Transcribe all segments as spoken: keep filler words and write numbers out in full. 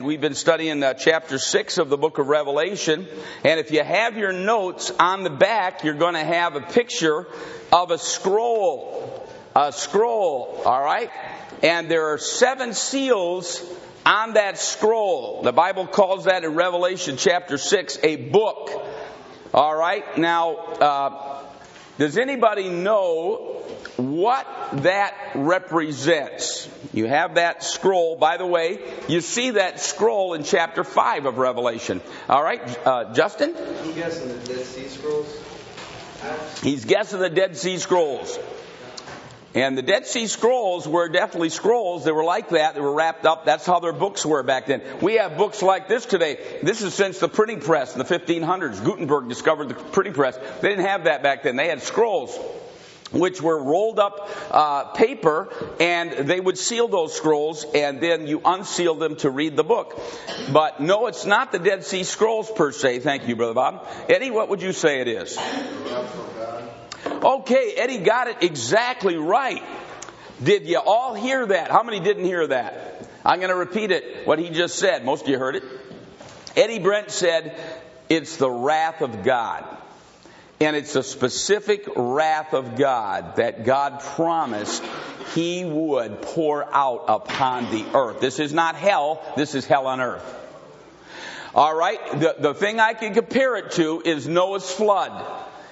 We've been studying uh, chapter six of the book of Revelation, and if you have your notes on the back, you're going to have a picture of a scroll. A scroll, all right? And there are seven seals on that scroll. The Bible calls that in Revelation chapter six a book. All right? Now, uh, does anybody know what that represents? You have that scroll. By the way, you see that scroll in chapter five of Revelation. All right, uh, Justin? He's guessing the Dead Sea Scrolls? He's guessing the Dead Sea Scrolls. And the Dead Sea Scrolls were definitely scrolls. They were like that. They were wrapped up. That's how their books were back then. We have books like this today. This is since the printing press in the fifteen hundreds. Gutenberg discovered the printing press. They didn't have that back then. They had scrolls, which were rolled up uh, paper, and they would seal those scrolls, and then you unseal them to read the book. But no, it's not the Dead Sea Scrolls per se. Thank you, Brother Bob. Eddie, what would you say it is? Okay, Eddie got it exactly right. Did you all hear that? How many didn't hear that? I'm going to repeat it, what he just said. Most of you heard it. Eddie Brent said, it's the wrath of God. And it's a specific wrath of God that God promised He would pour out upon the earth. This is not hell. This is hell on earth. All right? The, the thing I can compare it to is Noah's flood.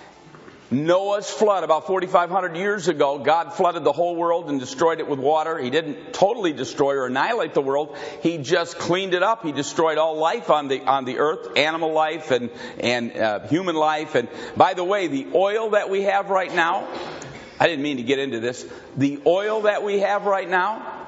Noah's flood, about forty-five hundred years ago, God flooded the whole world and destroyed it with water. He didn't totally destroy or annihilate the world. He just cleaned it up. He destroyed all life on the on the earth, animal life and and uh, human life. And by the way, the oil that we have right now, I didn't mean to get into this. The oil that we have right now,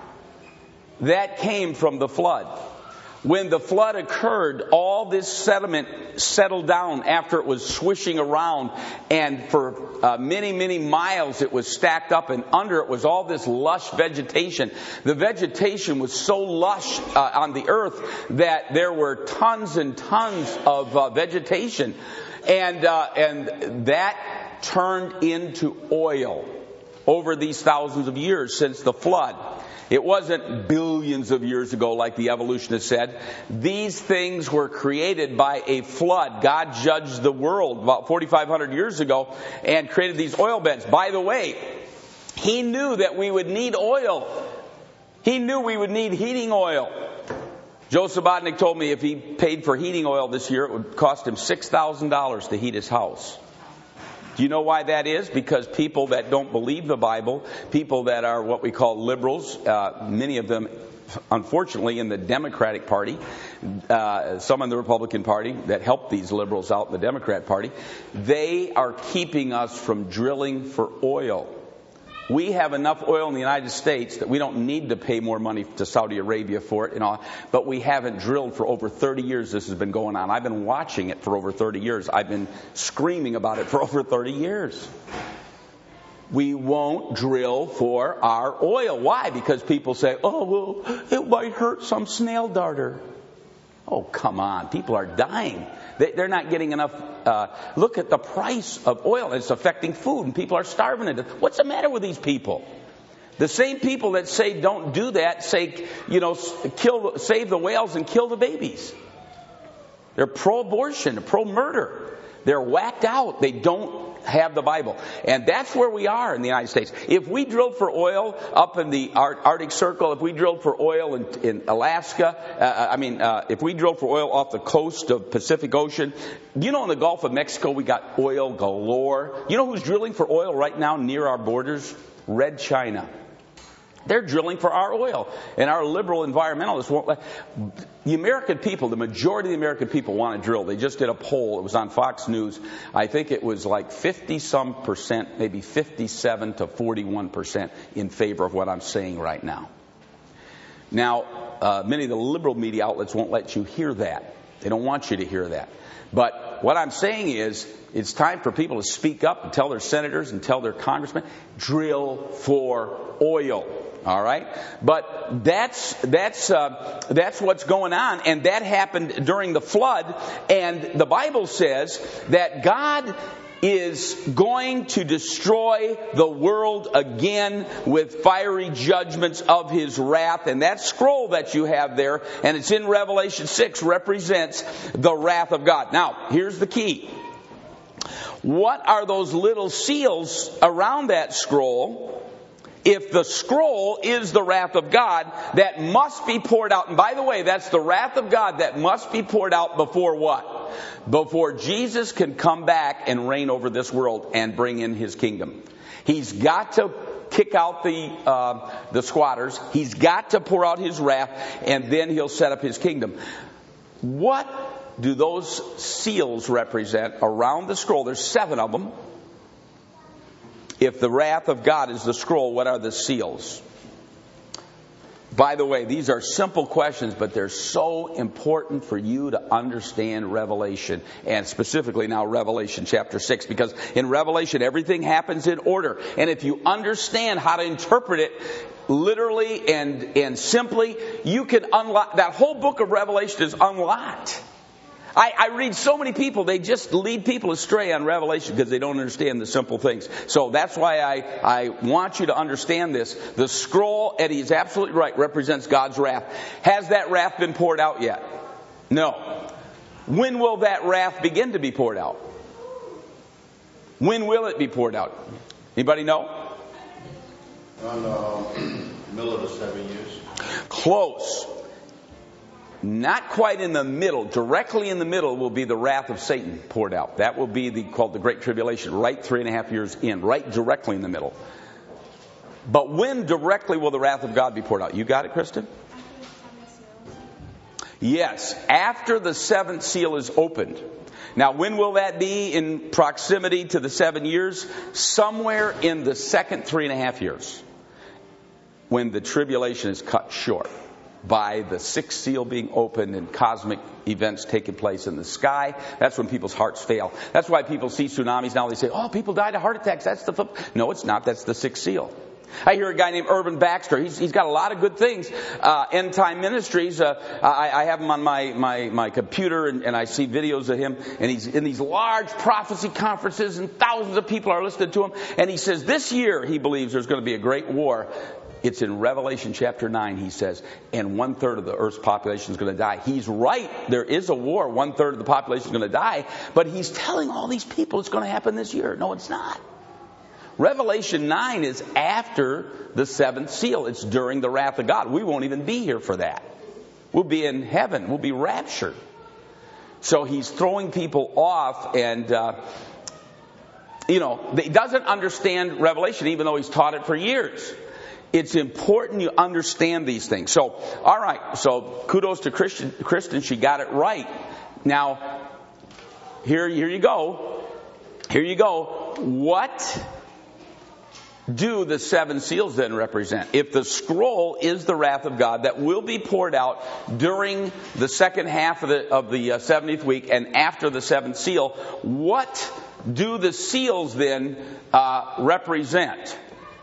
that came from the flood. When the flood occurred, all this sediment settled down after it was swishing around, and for uh, many, many miles it was stacked up, and under it was all this lush vegetation. The vegetation was so lush uh, on the earth that there were tons and tons of uh, vegetation, and uh, and that turned into oil over these thousands of years since the flood. It wasn't billions of years ago like the evolutionists said. These things were created by a flood. God judged the world about forty-five hundred years ago and created these oil beds. By the way, He knew that we would need oil. He knew we would need heating oil. Joe Subotnick told me if he paid for heating oil this year, it would cost him six thousand dollars to heat his house. Do you know why that is? Because people that don't believe the Bible, people that are what we call liberals, uh, many of them, unfortunately, in the Democratic Party, uh, some in the Republican Party that help these liberals out in the Democrat Party, they are keeping us from drilling for oil. We have enough oil in the United States that we don't need to pay more money to Saudi Arabia for it and all, but we haven't drilled for over thirty years. This has been going on. I've been watching it for over thirty years. I've been screaming about it for over thirty years. We won't drill for our oil. Why? Because people say, oh, well, it might hurt some snail darter. Oh, come on. People are dying. They're not getting enough. Uh, look at the price of oil. It's affecting food, and people are starving to death. What's the matter with these people? The same people that say don't do that say, you know, kill, save the whales and kill the babies. They're pro-abortion, pro-murder. They're whacked out. They don't have the Bible. And that's where we are in the United States. If we drilled for oil up in the Arctic Circle, if we drilled for oil in, in Alaska, uh, I mean, uh, if we drilled for oil off the coast of Pacific Ocean, you know in the Gulf of Mexico we got oil galore. You know who's drilling for oil right now near our borders? Red China. They're drilling for our oil. And our liberal environmentalists won't let... The American people, the majority of the American people want to drill. They just did a poll. It was on Fox News. I think it was like fifty-some percent, maybe fifty-seven to forty-one percent in favor of what I'm saying right now. Now, uh, many of the liberal media outlets won't let you hear that. They don't want you to hear that. But what I'm saying is, it's time for people to speak up and tell their senators and tell their congressmen, drill for oil. All right, but that's that's uh, that's what's going on, and that happened during the flood. And the Bible says that God is going to destroy the world again with fiery judgments of his wrath. And that scroll that you have there, and it's in Revelation six, represents the wrath of God. Now, here's the key. What are those little seals around that scroll? If the scroll is the wrath of God that must be poured out. And by the way, that's the wrath of God that must be poured out before what? Before Jesus can come back and reign over this world and bring in his kingdom. He's got to kick out the uh, the squatters. He's got to pour out his wrath, and then he'll set up his kingdom. What do those seals represent around the scroll? There's seven of them. If the wrath of God is the scroll, what are the seals? By the way, these are simple questions, but they're so important for you to understand Revelation, and specifically now Revelation chapter six, because in Revelation everything happens in order. And if you understand how to interpret it literally and, and simply, you can unlock, that whole book of Revelation is unlocked. I, I read so many people, they just lead people astray on Revelation because they don't understand the simple things. So that's why I, I want you to understand this. The scroll, Eddie is absolutely right, represents God's wrath. Has that wrath been poured out yet? No. When will that wrath begin to be poured out? When will it be poured out? Anybody know? On the um, middle of the seven years. Close. Not quite in the middle. Directly in the middle will be the wrath of Satan poured out. That will be the, called the Great Tribulation, right three and a half years in, right directly in the middle. But when directly will the wrath of God be poured out? You got it, Kristen? Yes, after the seventh seal is opened. Now, when will that be in proximity to the seven years? Somewhere in the second three and a half years, when the tribulation is cut short by the sixth seal being opened and cosmic events taking place in the sky. That's when people's hearts fail. That's why people see tsunamis now. They say, oh, people died of heart attacks. That's the... F-. No, it's not. That's the sixth seal. I hear a guy named Irvin Baxter. He's, he's got a lot of good things. Uh, End Time Ministries. Uh, I, I have him on my, my, my computer, and, and I see videos of him. And he's in these large prophecy conferences, and thousands of people are listening to him. And he says this year he believes there's going to be a great war. It's in Revelation chapter nine, he says, and one third of the earth's population is going to die. He's right. There is a war. One third of the population is going to die. But he's telling all these people it's going to happen this year. No, it's not. Revelation nine is after the seventh seal. It's during the wrath of God. We won't even be here for that. We'll be in heaven. We'll be raptured. So he's throwing people off, and, uh, you know, he doesn't understand Revelation, even though he's taught it for years. It's important you understand these things. So, all right. So, kudos to Kristen. Kristen, she got it right. Now, here, here you go. Here you go. What do the seven seals then represent? If the scroll is the wrath of God that will be poured out during the second half of the of the uh, seventieth week and after the seventh seal, what do the seals then uh, represent?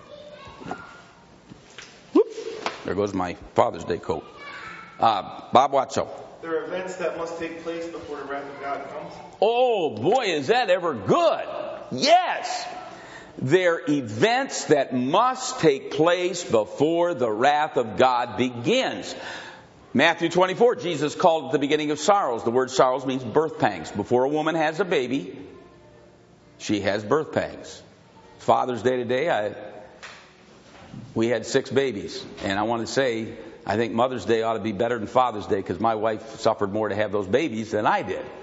There goes my Father's Day coat. Uh, Bob Watso. There are events that must take place before the wrath of God comes. Oh, boy, is that ever good. Yes. They're events that must take place before the wrath of God begins. Matthew twenty-four, Jesus called at the beginning of sorrows. The word sorrows means birth pangs. Before a woman has a baby, she has birth pangs. Father's Day today, I... we had six babies, and I want to say, I think Mother's Day ought to be better than Father's Day because my wife suffered more to have those babies than I did.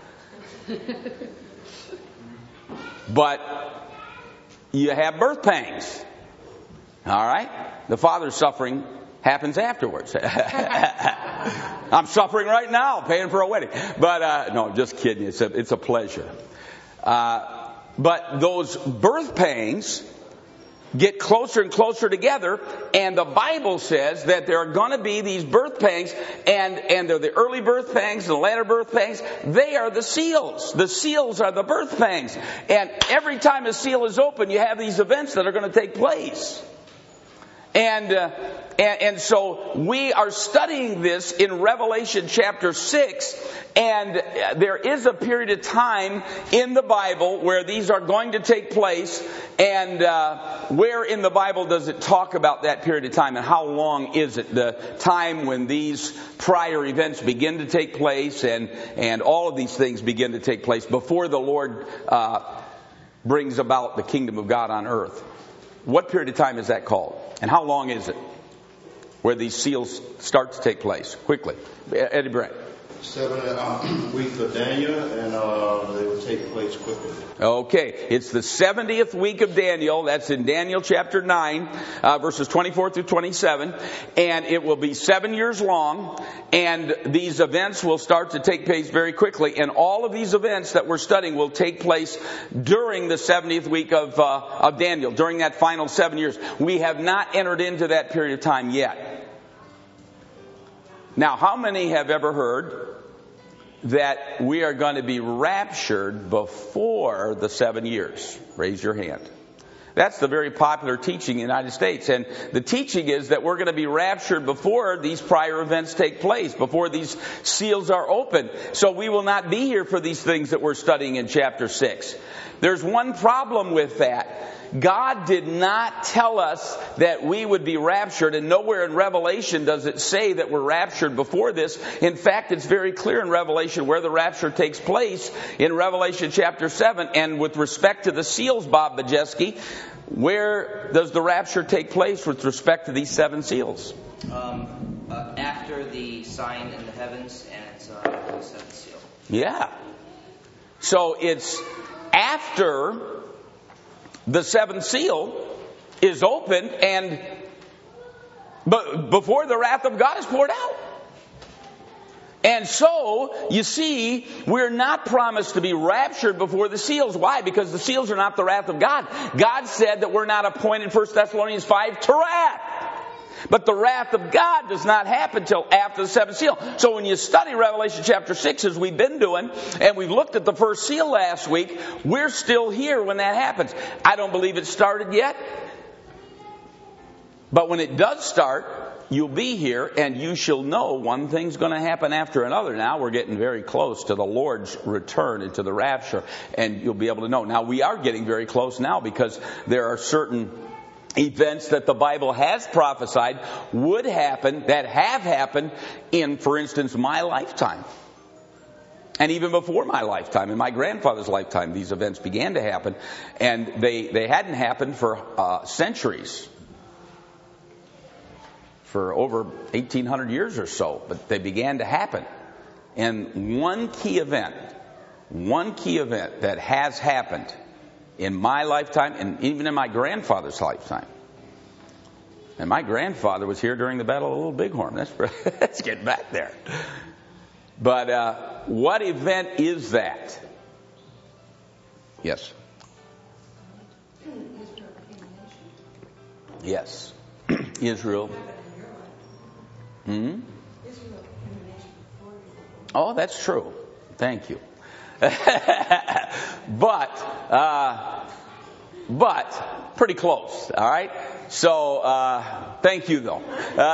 But you have birth pangs. All right? The father's suffering happens afterwards. I'm suffering right now, paying for a wedding. But, uh, no, just kidding. It's a, it's a pleasure. Uh, but those birth pangs get closer and closer together, and the Bible says that there are going to be these birth pangs, and, and they're the early birth pangs and the latter birth pangs. They are the seals. The seals are the birth pangs. And every time a seal is open, you have these events that are going to take place. And, uh, and, and so we are studying this in Revelation chapter six, and there is a period of time in the Bible where these are going to take place, and uh, where in the Bible does it talk about that period of time, and how long is it? The time when these prior events begin to take place, and, and all of these things begin to take place before the Lord uh, brings about the kingdom of God on earth. What period of time is that called? And how long is it where these seals start to take place? Quickly. Eddie Brent. Seven uh, weeks of Daniel, and uh, they will take place quickly. Okay, it's the seventieth week of Daniel. That's in Daniel chapter nine, uh, verses twenty-four through twenty-seven. And it will be seven years long, and these events will start to take place very quickly. And all of these events that we're studying will take place during the seventieth week of, uh, of Daniel, during that final seven years. We have not entered into that period of time yet. Now, how many have ever heard that we are going to be raptured before the seven years? Raise your hand. That's the very popular teaching in the United States. And the teaching is that we're going to be raptured before these prior events take place, before these seals are opened. So we will not be here for these things that we're studying in chapter six. There's one problem with that. God did not tell us that we would be raptured, and nowhere in Revelation does it say that we're raptured before this. In fact, it's very clear in Revelation where the rapture takes place, in Revelation chapter seven. And with respect to the seals, Bob Bajeski, where does the rapture take place with respect to these seven seals? Um, uh, after the sign in the heavens and uh, the seventh seal. Yeah. So it's after the seventh seal is opened, and but before the wrath of God is poured out. And so, you see, we're not promised to be raptured before the seals. Why? Because the seals are not the wrath of God. God said that we're not appointed, First Thessalonians five, to wrath. But the wrath of God does not happen till after the seventh seal. So when you study Revelation chapter six, as we've been doing, and we've looked at the first seal last week, we're still here when that happens. I don't believe it started yet. But when it does start, you'll be here, and you shall know one thing's going to happen after another. Now we're getting very close to the Lord's return and to the rapture, and you'll be able to know. Now we are getting very close now, because there are certain events that the Bible has prophesied would happen, that have happened in, for instance, my lifetime. And even before my lifetime, in my grandfather's lifetime, these events began to happen. And they, they hadn't happened for uh, centuries. For over eighteen hundred years or so. But they began to happen. And one key event, one key event that has happened in my lifetime, and even in my grandfather's lifetime. And my grandfather was here during the Battle of Little Bighorn. That's, let's get back there. But uh, what event is that? Yes. Yes. Israel. Hmm? Oh, that's true. Thank you. but, uh, but, pretty close, all right? So, uh, thank you, though.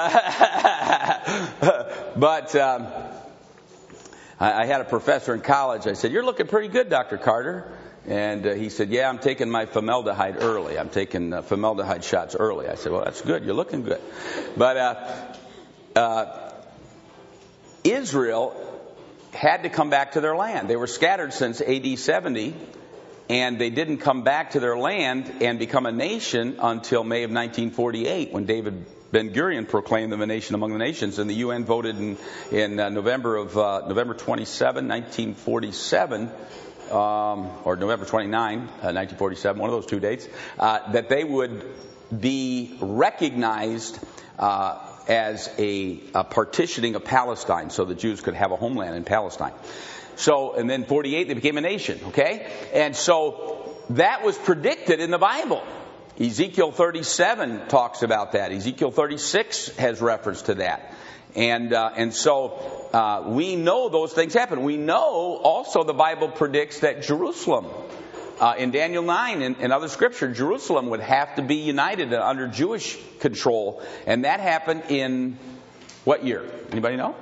Uh, but, um, I, I had a professor in college. I said, "You're looking pretty good, Doctor Carter." And uh, he said, "Yeah, I'm taking my formaldehyde early. I'm taking uh, formaldehyde shots early." I said, "Well, that's good. You're looking good." But, uh, uh, Israel had to come back to their land. They were scattered since A D seventy, and they didn't come back to their land and become a nation until May of nineteen forty-eight, when David Ben-Gurion proclaimed them a nation among the nations, and the U N voted in, in uh, November of uh, November twenty-seventh, nineteen forty-seven, um, or November twenty-ninth, uh, nineteen forty-seven, one of those two dates, uh, that they would be recognized uh, as a, a partitioning of Palestine, so the Jews could have a homeland in Palestine. So, and then forty-eight, they became a nation, okay? And so that was predicted in the Bible. Ezekiel thirty-seven talks about that. Ezekiel thirty-six has reference to that. And uh, and so uh, we know those things happen. We know also the Bible predicts that Jerusalem uh, in Daniel nine and, and other scripture, Jerusalem would have to be united under Jewish control. And that happened in what year? Anybody know?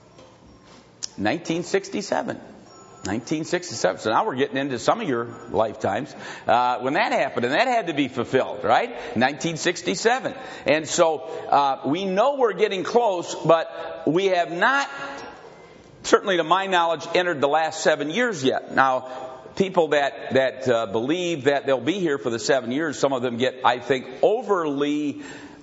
nineteen sixty-seven. nineteen sixty-seven. So now we're getting into some of your lifetimes uh, when that happened, and that had to be fulfilled, right? nineteen sixty-seven. And so uh, we know we're getting close, but we have not, certainly to my knowledge, entered the last seven years yet. Now, people that that uh, believe that they'll be here for the seven years, some of them get, I think, overly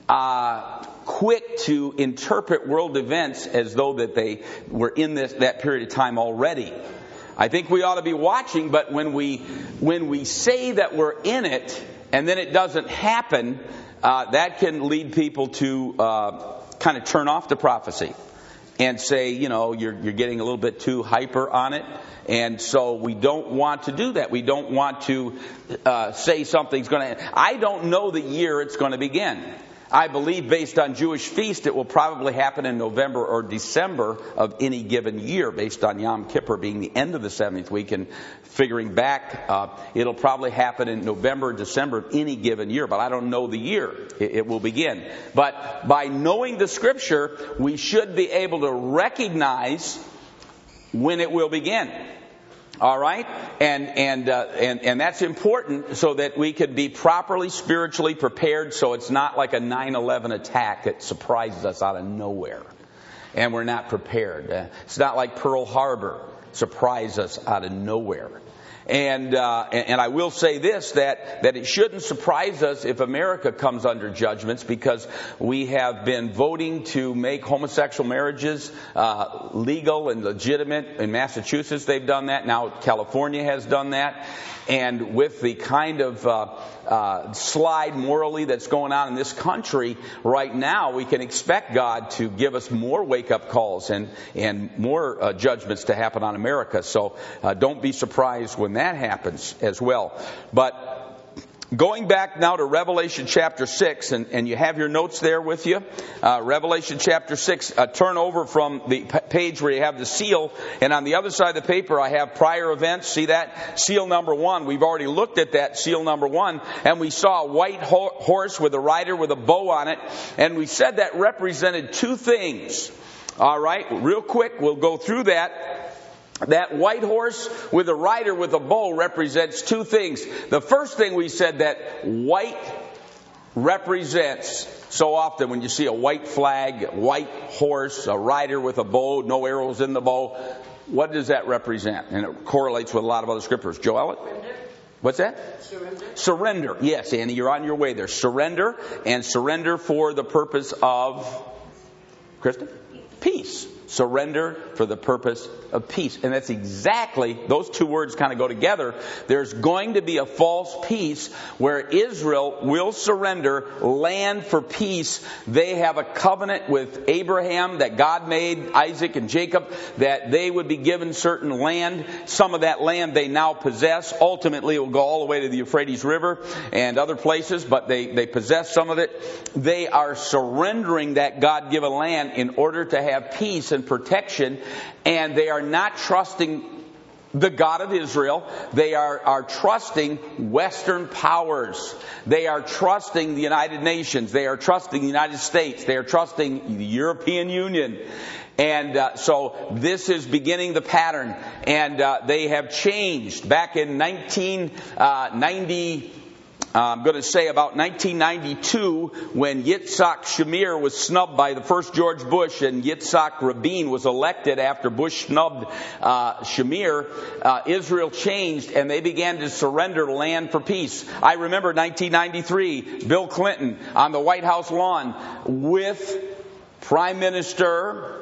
uh, quick to interpret world events as though that they were in this that period of time already. I think we ought to be watching, but when we when we say that we're in it and then it doesn't happen, uh, that can lead people to uh, kind of turn off the prophecy and say, you know, you're you're getting a little bit too hyper on it. And so we don't want to do that. We don't want to uh, say something's going to. I don't know the year it's going to begin. I believe based on Jewish feast, it will probably happen in November or December of any given year, based on Yom Kippur being the end of the seventieth week. And figuring back, uh, it'll probably happen in November or December of any given year. But I don't know the year it, it will begin. But by knowing the Scripture, we should be able to recognize when it will begin. All right, and and uh, and and that's important so that we could be properly spiritually prepared. So it's not like a nine eleven attack that surprises us out of nowhere, and we're not prepared. Uh, it's not like Pearl Harbor surprised us out of nowhere. And, uh, and and I will say this, that that it shouldn't surprise us if America comes under judgments, because we have been voting to make homosexual marriages uh, legal and legitimate. In Massachusetts, they've done that. Now California has done that. And with the kind of uh, uh, slide morally that's going on in this country right now, we can expect God to give us more wake-up calls and and more uh, judgments to happen on America. So uh, don't be surprised when that happens as well. But going back now to Revelation chapter six, and, and you have your notes there with you. Uh, Revelation chapter six, uh, turn over from the p- page where you have the seal, and on the other side of the paper I have prior events. See that? Seal number one. We've already looked at that, seal number one, and we saw a white ho- horse with a rider with a bow on it, and we said that represented two things. All right, real quick, we'll go through that. That white horse with a rider with a bow represents two things. The first thing we said, that white represents, so often when you see a white flag, white horse, a rider with a bow, no arrows in the bow, what does that represent? And it correlates with a lot of other scriptures. Joel? Surrender. What's that? Surrender. Surrender. Yes, Annie, you're on your way there. Surrender, and surrender for the purpose of, Kristen? Peace. Surrender for the purpose of peace. And that's exactly, those two words kind of go together. There's going to be a false peace where Israel will surrender land for peace. They have a covenant with Abraham that God made, Isaac and Jacob, that they would be given certain land. Some of that land they now possess. Ultimately, it will go all the way to the Euphrates River and other places, but they, they possess some of it. They are surrendering that God-given land in order to have peace and protection, and they are not trusting the God of Israel. They are, are trusting Western powers. They are trusting the United Nations. They are trusting the United States. They are trusting the European Union. And uh, so this is beginning the pattern. And uh, they have changed. Back in nineteen ninety, Uh, I'm going to say about nineteen ninety-two, when Yitzhak Shamir was snubbed by the first George Bush, and Yitzhak Rabin was elected after Bush snubbed uh, Shamir, uh, Israel changed and they began to surrender land for peace. I remember nineteen ninety-three, Bill Clinton on the White House lawn with Prime Minister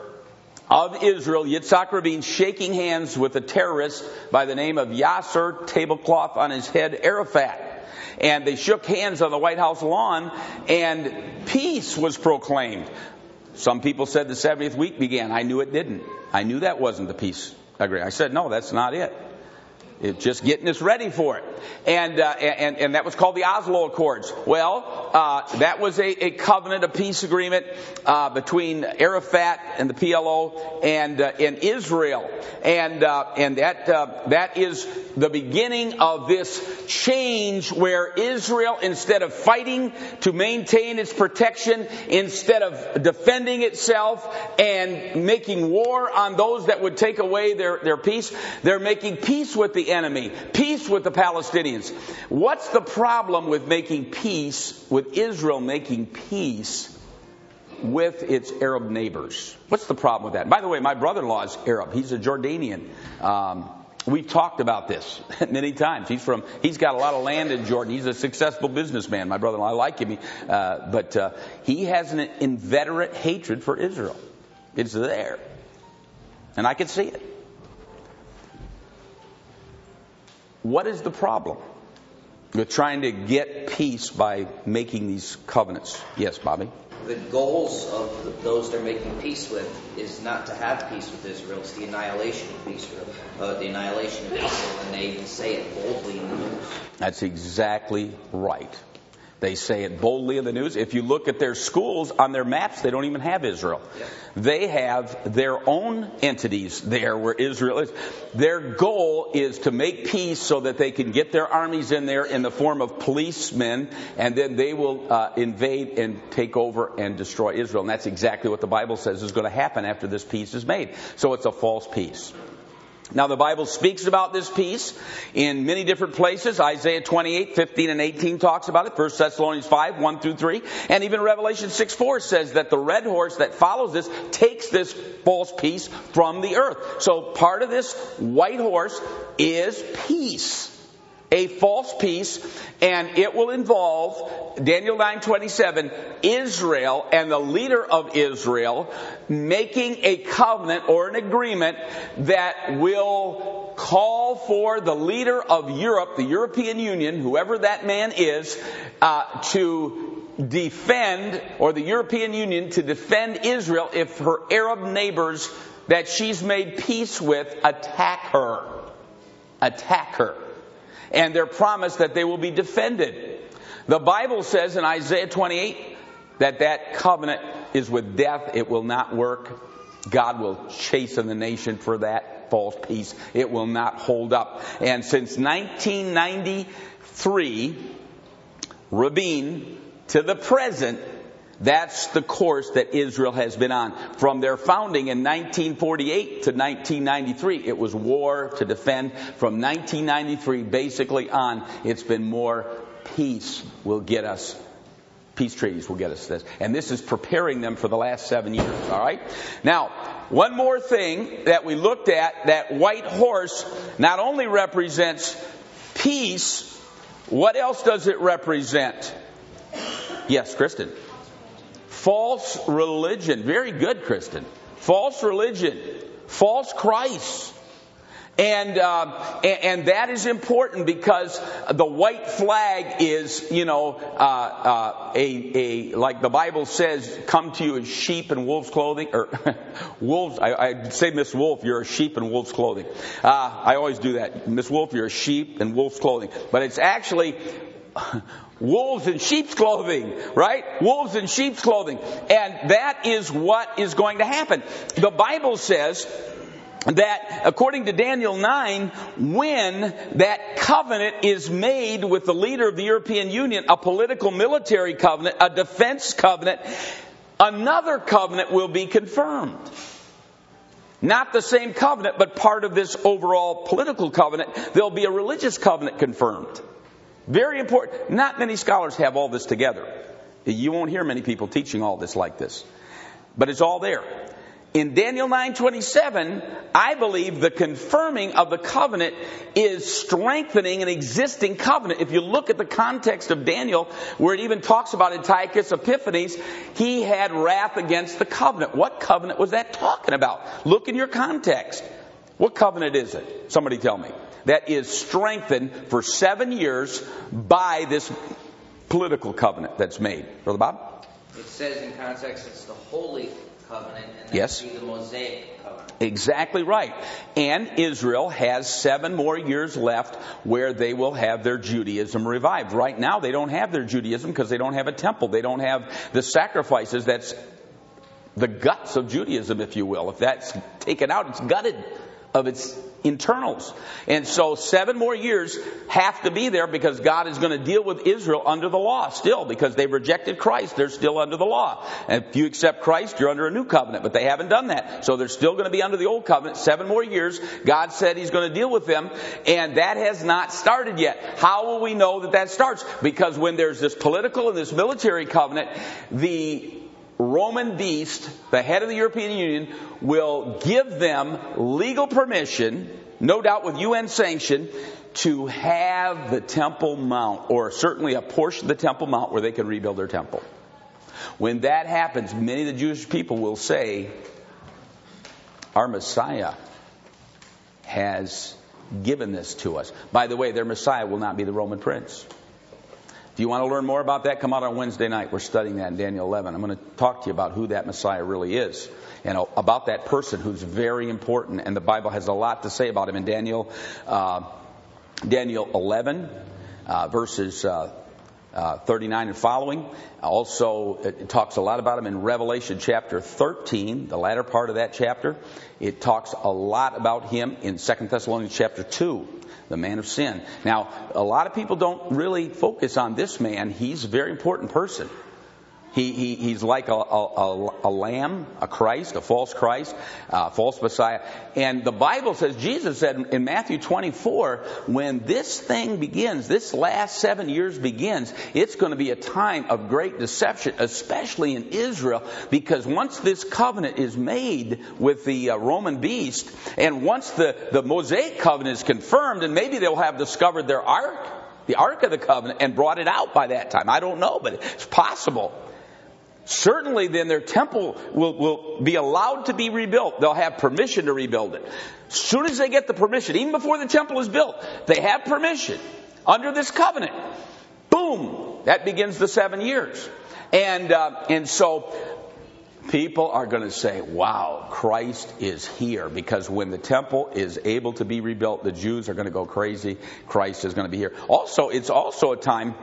of Israel, Yitzhak Rabin, shaking hands with a terrorist by the name of Yasser, tablecloth on his head, Arafat. And they shook hands on the White House lawn, and peace was proclaimed. Some people said the seventieth week began. I knew it didn't. I knew that wasn't the peace agreement. I said, no, that's not it. It's just getting us ready for it. And, uh, and, and that was called the Oslo Accords. Well, uh, that was a, a covenant, a peace agreement uh, between Arafat and the P L O and uh, and Israel, and uh, and that uh, that is the beginning of this change where Israel, instead of fighting to maintain its protection, instead of defending itself and making war on those that would take away their, their peace, they're making peace with the enemy, peace with the Palestinians. What's the problem with making peace, with Israel making peace with its Arab neighbors? What's the problem with that? By the way, my brother-in-law is Arab. He's a Jordanian. Um, We've talked about this many times. He's from, he's got a lot of land in Jordan. He's a successful businessman. My brother-in-law, I like him. Uh, but uh, he has an inveterate hatred for Israel. It's there. And I can see it. What is the problem with trying to get peace by making these covenants? Yes, Bobby? The goals of the, those they're making peace with is not to have peace with Israel. It's the annihilation of Israel. Uh, the annihilation of Israel, and they even say it boldly in the news. That's exactly right. They say it boldly in the news. If you look at their schools, on their maps, they don't even have Israel. Yeah. They have their own entities there where Israel is. Their goal is to make peace so that they can get their armies in there in the form of policemen, and then they will uh, invade and take over and destroy Israel. And that's exactly what the Bible says is going to happen after this peace is made. So it's a false peace. Now, the Bible speaks about this peace in many different places. Isaiah twenty-eight, fifteen and eighteen talks about it. First Thessalonians five, one through three. And even Revelation six, four says that the red horse that follows this takes this false peace from the earth. So part of this white horse is peace. A false peace, and it will involve, Daniel nine twenty-seven, Israel and the leader of Israel making a covenant or an agreement that will call for the leader of Europe, the European Union, whoever that man is, uh, to defend, or the European Union to defend Israel if her Arab neighbors that she's made peace with attack her. Attack her. And they're promised that they will be defended. The Bible says in Isaiah twenty-eight that that covenant is with death. It will not work. God will chasten the nation for that false peace. It will not hold up. And since nineteen ninety-three, Rabin, to the present, that's the course that Israel has been on. From their founding in nineteen forty-eight to nineteen ninety-three, it was war to defend. From nineteen ninety-three basically on, it's been more peace will get us. Peace treaties will get us this. And this is preparing them for the last seven years. All right? Now, one more thing that we looked at, that white horse not only represents peace, what else does it represent? Yes, Kristen. False religion. Very good, Kristen. False religion. False Christ. And, uh, and and that is important because the white flag is, you know, uh, uh, a a like the Bible says, come to you as sheep in wolves' clothing, or wolves. I, I say, Miss Wolf, you're a sheep in wolves' clothing. Uh, I always do that, Miss Wolf, you're a sheep in wolves' clothing, but it's actually wolves in sheep's clothing, right? Wolves in sheep's clothing, and that is what is going to happen. The Bible says that according to Daniel nine, when that covenant is made with the leader of the European Union, a political military covenant, a defense covenant, another covenant will be confirmed. Not the same covenant, but part of this overall political covenant. There'll be a religious covenant confirmed. Very important. Not many scholars have all this together. You won't hear many people teaching all this like this. But it's all there. In Daniel nine twenty-seven, I believe the confirming of the covenant is strengthening an existing covenant. If you look at the context of Daniel, where it even talks about Antiochus Epiphanes, he had wrath against the covenant. What covenant was that talking about? Look in your context. What covenant is it? Somebody tell me. That is strengthened for seven years by this political covenant that's made. Brother Bob? It says in context it's the holy covenant, and that Yes. would be the Mosaic covenant. Exactly right. And Israel has seven more years left where they will have their Judaism revived. Right now they don't have their Judaism because they don't have a temple. They don't have the sacrifices. That's the guts of Judaism, if you will. If that's taken out, it's gutted of its internals. And so seven more years have to be there because God is going to deal with Israel under the law still, because they've rejected Christ. They're still under the law. And if you accept Christ, you're under a new covenant, but they haven't done that. So they're still going to be under the old covenant. Seven more years. God said He's going to deal with them, and that has not started yet. How will we know that that starts? Because when there's this political and this military covenant, the Roman beast, the head of the European Union, will give them legal permission, no doubt with U N sanction, to have the Temple Mount, or certainly a portion of the Temple Mount where they can rebuild their temple. When that happens, many of the Jewish people will say, our Messiah has given this to us. By the way, their Messiah will not be the Roman prince. If you want to learn more about that, come out on Wednesday night. We're studying that in Daniel eleven. I'm going to talk to you about who that Messiah really is, and about that person who's very important. And the Bible has a lot to say about him in Daniel, uh, Daniel eleven, uh, verses uh, uh, thirty-nine and following. Also, it talks a lot about him in Revelation chapter thirteen, the latter part of that chapter. It talks a lot about him in Second Thessalonians chapter two. The man of sin. Now, a lot of people don't really focus on this man. He's a very important person. He, he he's like a, a, a lamb, a Christ, a false Christ, a false Messiah. And the Bible says, Jesus said in Matthew twenty-four, when this thing begins, this last seven years begins, it's going to be a time of great deception, especially in Israel, because once this covenant is made with the uh, Roman beast, and once the, the Mosaic covenant is confirmed, and maybe they'll have discovered their ark, the Ark of the Covenant, and brought it out by that time. I don't know, but it's possible. Certainly then their temple will, will be allowed to be rebuilt. They'll have permission to rebuild it. As soon as they get the permission, even before the temple is built, they have permission under this covenant. Boom! That begins the seven years. And, uh, and so people are going to say, wow, Christ is here. Because when the temple is able to be rebuilt, the Jews are going to go crazy. Christ is going to be here. Also, it's also a time,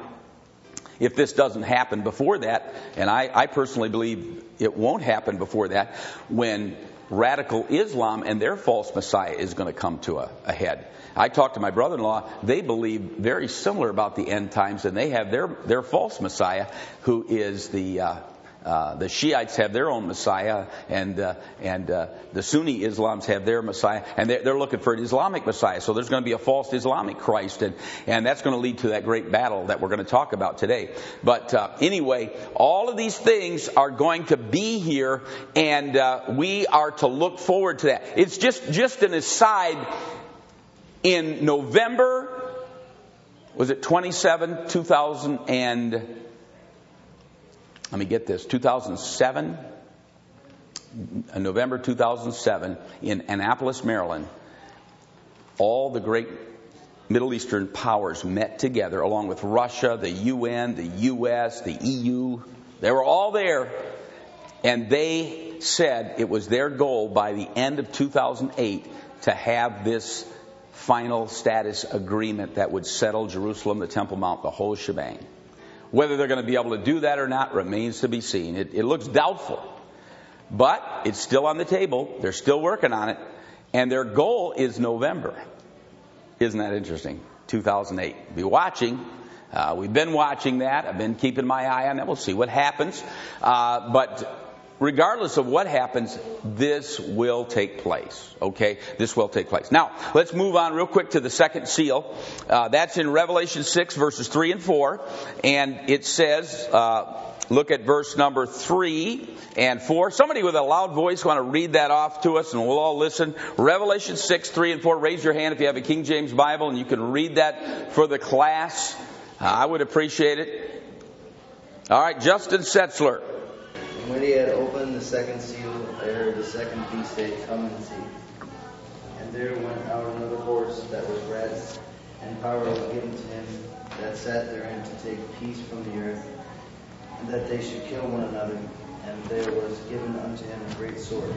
if this doesn't happen before that, and I, I personally believe it won't happen before that, when radical Islam and their false Messiah is going to come to a, a head. I talked to my brother-in-law. They believe very similar about the end times, and they have their, their false Messiah, who is the... Uh, Uh, the Shiites have their own Messiah, and uh, and uh, the Sunni Islams have their Messiah, and they're, they're looking for an Islamic Messiah. So there's going to be a false Islamic Christ, and, and that's going to lead to that great battle that we're going to talk about today. But uh, anyway, all of these things are going to be here, and uh, we are to look forward to that. It's just, just an aside. In November, was it twenty-seven, two thousand and... Let me get this, two thousand seven, November two thousand seven, in Annapolis, Maryland, all the great Middle Eastern powers met together, along with Russia, the U N, the U S, the E U. They were all there, and they said it was their goal by the end of two thousand eight to have this final status agreement that would settle Jerusalem, the Temple Mount, the whole shebang. Whether they're going to be able to do that or not remains to be seen. It, it looks doubtful. But it's still on the table. They're still working on it. And their goal is November. Isn't that interesting? two thousand eight. Be watching. Uh, we've been watching that. I've been keeping my eye on that. We'll see what happens. Uh, but regardless of what happens, this will take place. Okay? This will take place. Now, let's move on real quick to the second seal. Uh, that's in Revelation six, verses three and four. And it says, uh, look at verse number three and four. Somebody with a loud voice want to read that off to us, and we'll all listen. Revelation six, three and four. Raise your hand if you have a King James Bible, and you can read that for the class. Uh, I would appreciate it. All right, Justin Setzler. When he had opened the second seal, I heard the second beast say, "Come and see." And there went out another horse that was red, and power was given to him that sat therein to take peace from the earth, and that they should kill one another. and there was given unto him a great sword.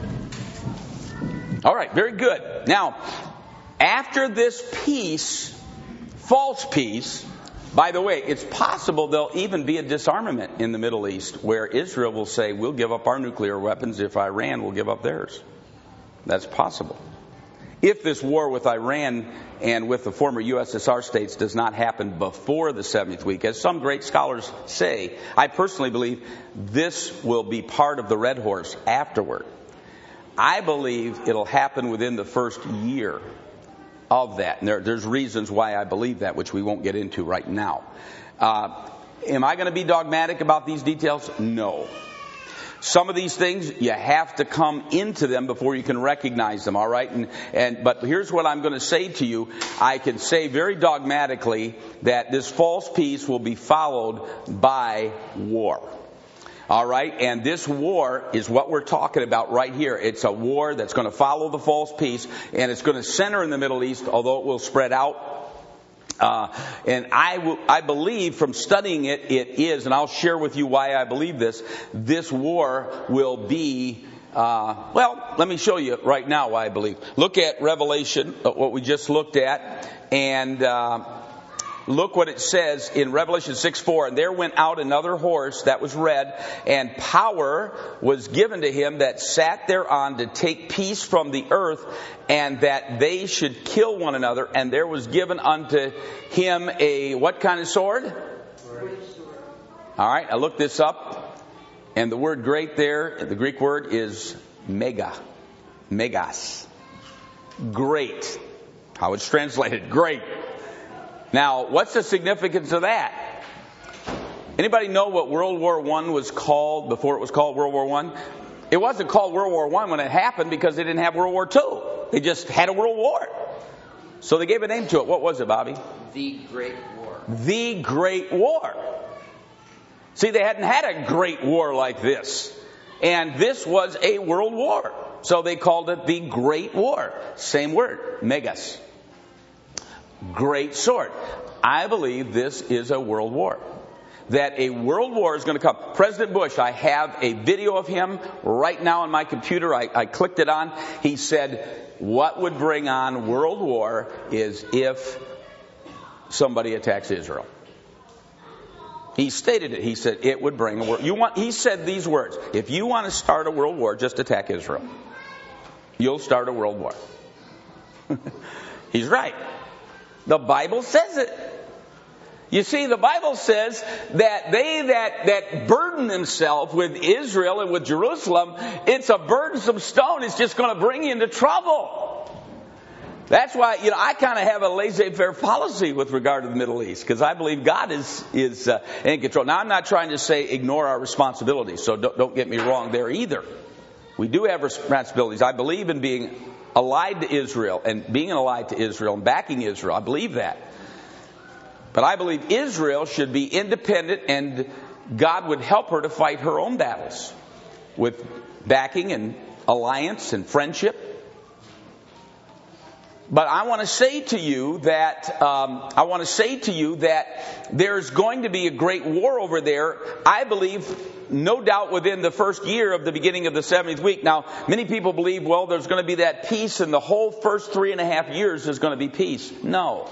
All right, very good. Now, after this peace, false peace, by the way, it's possible there'll even be a disarmament in the Middle East where Israel will say, we'll give up our nuclear weapons if Iran will give up theirs. That's possible. If this war with Iran and with the former U S S R states does not happen before the seventieth week, as some great scholars say, I personally believe this will be part of the Red Horse afterward. I believe it'll happen within the first year of that. And there, there's reasons why I believe that, which we won't get into right now. Uh, am I going to be dogmatic about these details? No. Some of these things, you have to come into them before you can recognize them, all right? And, and but here's what I'm going to say to you. I can say very dogmatically that this false peace will be followed by war. All right, and this war is what we're talking about right here. It's a war that's going to follow the false peace, and it's going to center in the Middle East, although it will spread out. Uh, and I, w- I believe from studying it, it is, and I'll share with you why I believe this, this war will be, uh, well, let me show you right now why I believe. Look at Revelation, what we just looked at, and uh, look what it says in Revelation six four. And there went out another horse that was red, and power was given to him that sat thereon to take peace from the earth, and that they should kill one another. And there was given unto him a what kind of sword? Great sword. All right, I looked this up, and the word great there, the Greek word is mega. Megas. Great. How it's translated, great. Now, what's the significance of that? Anybody know what World War One was called before it was called World War One? It wasn't called World War One when it happened because they didn't have World War Two. They just had a World War. So they gave a name to it. What was it, Bobby? The Great War. The Great War. See, they hadn't had a great war like this. And this was a world war. So they called it the Great War. Same word, megas. Great sword. I believe this is a world war. That a world war is going to come. President Bush, I have a video of him right now on my computer. I, I clicked it on. He said, what would bring on world war is if somebody attacks Israel. He stated it. He said it would bring a war. You want, he said these words. If you want to start a world war, just attack Israel. You'll start a world war. He's right. The Bible says it. You see, the Bible says that they that, that burden themselves with Israel and with Jerusalem, it's a burdensome stone. It's just going to bring you into trouble. That's why, you know, I kind of have a laissez-faire policy with regard to the Middle East, because I believe God is is uh, in control. Now, I'm not trying to say ignore our responsibilities, so don't, don't get me wrong there either. We do have responsibilities. I believe in being allied to Israel and being allied to Israel and backing Israel. I believe that. But I believe Israel should be independent, and God would help her to fight her own battles with backing and alliance and friendship. But I want to say to you that um, I want to say to you that there's going to be a great war over there. I believe, no doubt, within the first year of the beginning of the seventieth week. Now, many people believe, well, there's going to be that peace, and the whole first three and a half years is going to be peace. No.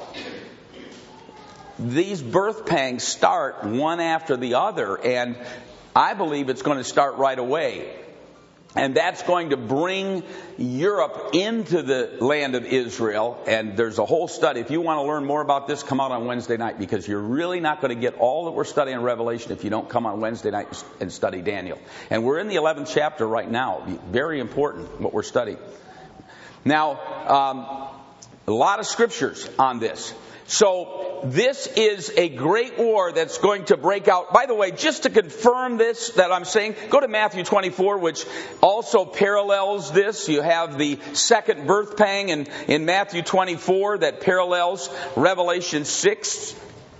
These birth pangs start one after the other, and I believe it's going to start right away. And that's going to bring Europe into the land of Israel. And there's a whole study. If you want to learn more about this, come out on Wednesday night, because you're really not going to get all that we're studying in Revelation if you don't come on Wednesday night and study Daniel. And we're in the eleventh chapter right now. Very important what we're studying. Now, um, a lot of scriptures on this. So this is a great war that's going to break out. By the way, just to confirm this that I'm saying, go to Matthew twenty-four, which also parallels this. You have the second birth pang in, in Matthew twenty-four that parallels Revelation six,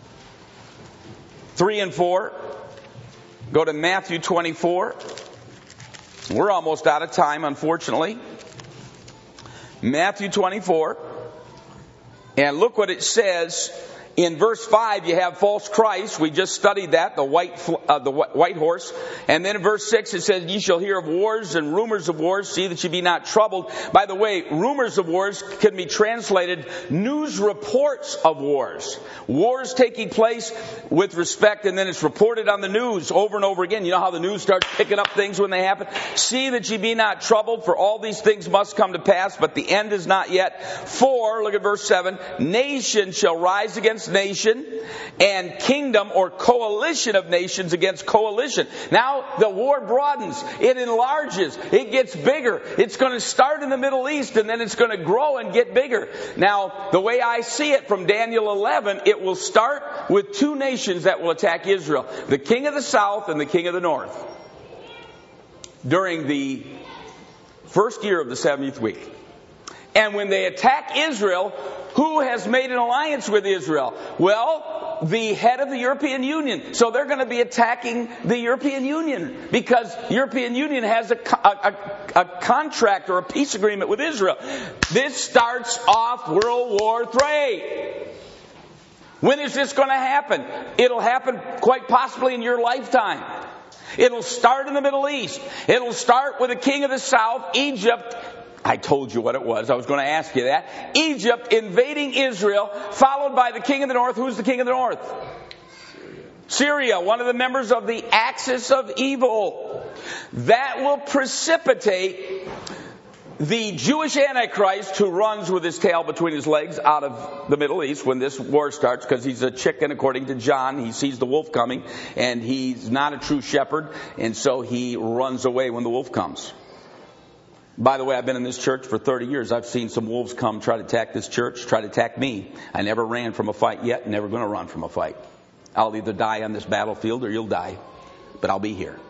three and four. Go to Matthew twenty-four. We're almost out of time, unfortunately. Matthew twenty-four. And look what it says In verse five, you have false Christ. We just studied that, the white uh, the white horse. And then in verse six, it says, "Ye shall hear of wars and rumors of wars. See that ye be not troubled." By the way, rumors of wars can be translated news reports of wars. Wars taking place with respect, and then it's reported on the news over and over again. You know how the news starts picking up things when they happen? "See that ye be not troubled, for all these things must come to pass, but the end is not yet. For," look at verse seven, "nation shall rise against nation, and kingdom," or coalition of nations against coalition. Now the war broadens, it enlarges, it gets bigger. It's going to start in the Middle East, and then it's going to grow and get bigger. Now, the way I see it from Daniel eleven, it will start with two nations that will attack Israel: the king of the south and the king of the north, during the first year of the seventieth week. And when they attack Israel, who has made an alliance with Israel? Well, the head of the European Union. So they're going to be attacking the European Union, because the European Union has a, a, a, a contract or a peace agreement with Israel. This starts off World War Three. When is this going to happen? It'll happen quite possibly in your lifetime. It'll start in the Middle East. It'll start with the king of the south, Egypt. I told you what it was. I was going to ask you that. Egypt invading Israel, followed by the king of the north. Who's the king of the north? Syria, one of the members of the axis of evil. That will precipitate the Jewish Antichrist, who runs with his tail between his legs out of the Middle East when this war starts, because he's a chicken, according to John. He sees the wolf coming, and he's not a true shepherd, and so he runs away when the wolf comes. By the way, I've been in this church for thirty years. I've seen some wolves come try to attack this church, try to attack me. I never ran from a fight yet, never going to run from a fight. I'll either die on this battlefield or you'll die, but I'll be here.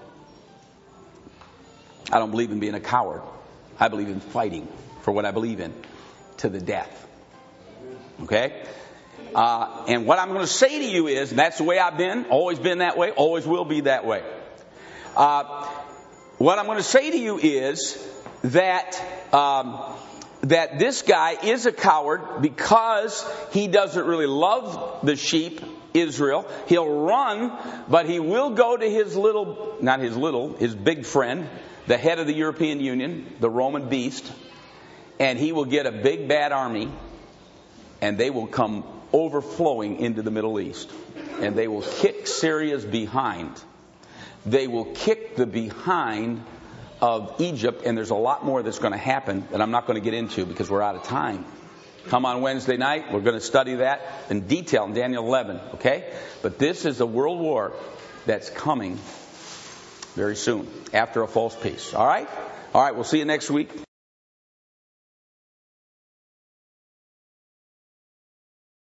I don't believe in being a coward. I believe in fighting for what I believe in to the death. Okay? Uh, and what I'm going to say to you is, and that's the way I've been, always been that way, always will be that way. Uh, what I'm going to say to you is that um, that this guy is a coward because he doesn't really love the sheep, Israel. He'll run, but he will go to his little, not his little, his big friend, the head of the European Union, the Roman beast, and he will get a big bad army, and they will come overflowing into the Middle East, and they will kick Syria's behind. They will kick the behind of Egypt, and there's a lot more that's going to happen that I'm not going to get into because we're out of time. Come on Wednesday night, we're going to study that in detail in Daniel eleven, okay? But this is a world war that's coming very soon after a false peace, all right? All right, we'll see you next week.